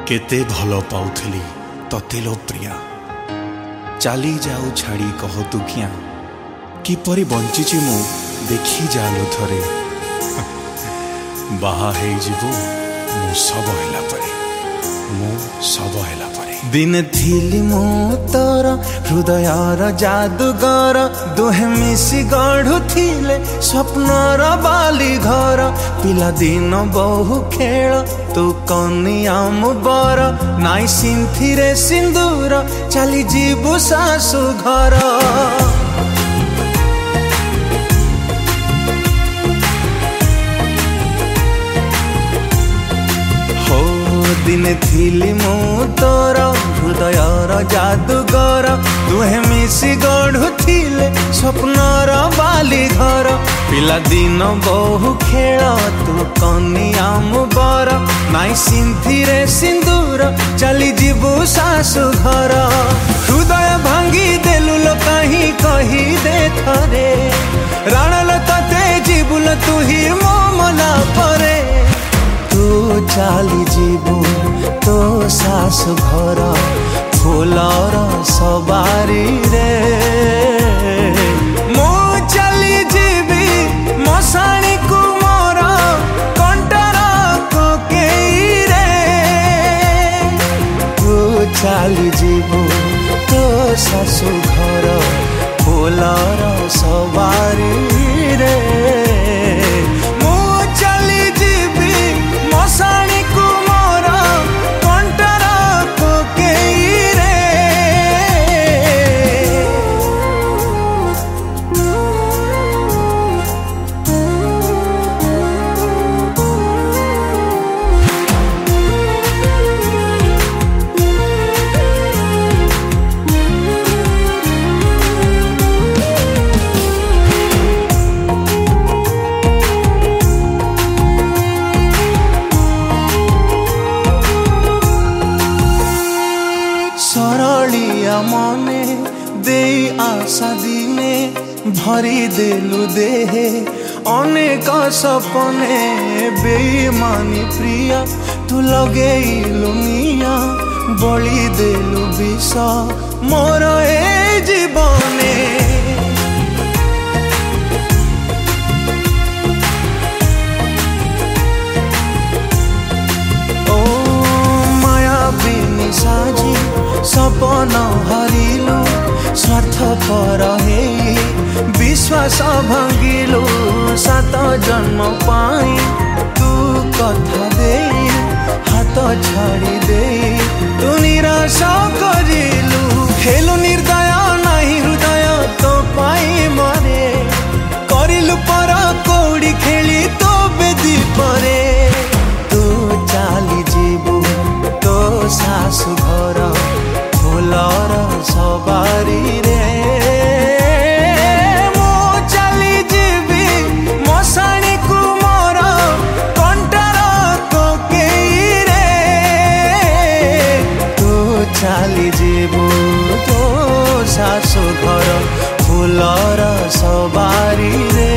केते भल पाउथली तते लो प्रिया चाली जाऊ छाड़ी कह तू किया किपरि बंचिची मु देखी जालो थरे बाहा हे जीवो मु सब हैला परे दिन थिली मु तोर हृदयर जादूगर दुहे मिसी गढ़ु थिले स्वप्नर बाली घर पिला दिन बहु खेल तू कनिया मु बर नाई सिंथिरे सिंदूर चली जीवु सासु घर दिन थिली मु तोर हृदयर जादूगर दुहे मिसी गढ़ु थिले स्वप्नर बाली घर पिला दिन बहु खेल तू कनिया मु बर नाई सिंथिरे सिंदूर चली जीवु सासु घर हृदय भांगी देलु लो कहीं कही दे थरे राणल तते जीवुल तू ही मो मना परे तू चाली जीवु तो सासु घर फूलर सवारी रे मो चली जीवी मशाणी को मोर कंटर कोकेई रे तू चाली जीवु तो सासु घर फूलर सवारी रे मशाणी को मोर कंटर कोकेई रे सरलिया मने दे आशा दिने भरी देलु देहे अनेक सपने बेईमानी प्रिया तू लगेलु मिया बलि देलु विष मोर ए जीवने ओ माया बिनी साजी सपन हरिलु स्वार्थ पर हे विश्वास भांगिलु 7 जन्म पाई तू कथा दे हाथ छाड़ी दे तू निराश करिलु हेलु निर्दय नहीं हृदय तो पाई मरे करिलु पर कौड़ी खेली तो बेदी परे तू चाली जीवु तो सासु घर फूलर सवारी रे मो चली जीवी मशाणी को मोर कंटर कोकेई रे तू चली जीवु तो सासु घर फूलर सवारी रे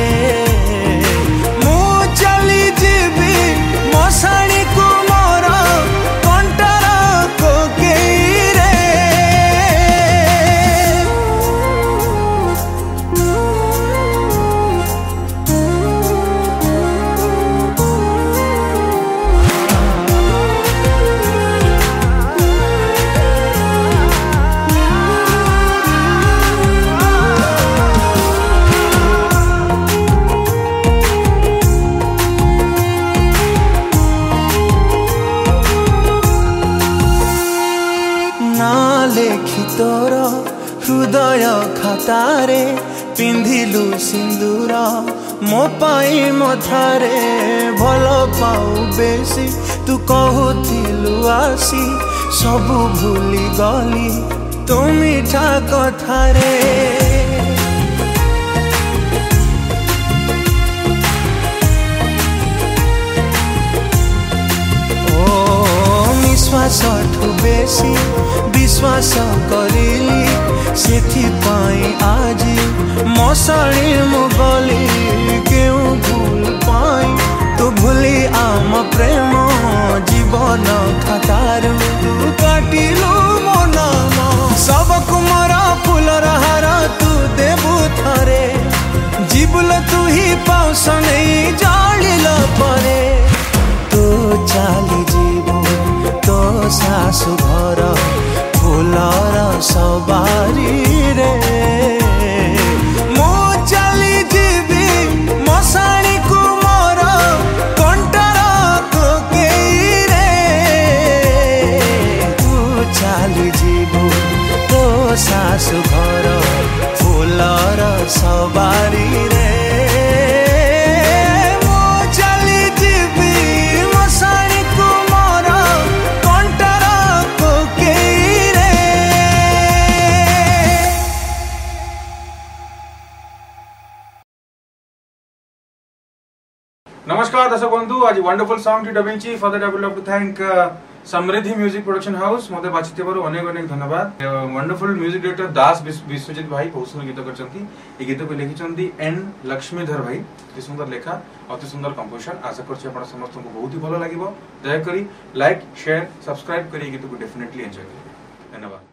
मो चली जीवी मशाणी को मोर कंटर कोकेई रे लेखी तोर हृदय खातारे पिंधिलु सिंदूर मो पाई मथारे भल पाऊ बेसी तू कहूथिलु आसी सबु भूली गली तू मीठा कथारे विश्वास ठू बेसी विश्वास करिली सेथिपाई आजी मशाणी मु गली क्यों भूल पाई तू भूली आम प्रेम जीवन खातारू तू काटिलु मो नाम सब कुमार फूलर हार तू देबु थरे जीवल तू ही पाउस नहीं जालिल परे तू चली जीवु तो सासु घर फूलर सवारी रे मो चली जीवी मशाणी को मोर कंटर कोकेई रे तू चली जीवु तो सासु घर फूलर सवारी रे मो चली जीवी मशाणी को मोर कंटर कोकेई रे। नमस्कार दर्शक बंधु आज wonderful song dubbing for that I would love to thank Samriddhi music production house मते बाचितेबारु अनेक अनेक धन्यवाद। Wonderful music director Das Biswajit भाई बहुत सुंदर गीत करछंती ए गीत को लिखिछंती एन लक्ष्मीधर भाई अति सुंदर लेखा अति सुंदर कंपोजिशन आशा करछि आपण समस्त को बहुत ही भलो लागिवो दया करी लाइक शेयर सब्सक्राइब करी गीत को डेफिनेटली एंजॉय करी धन्यवाद।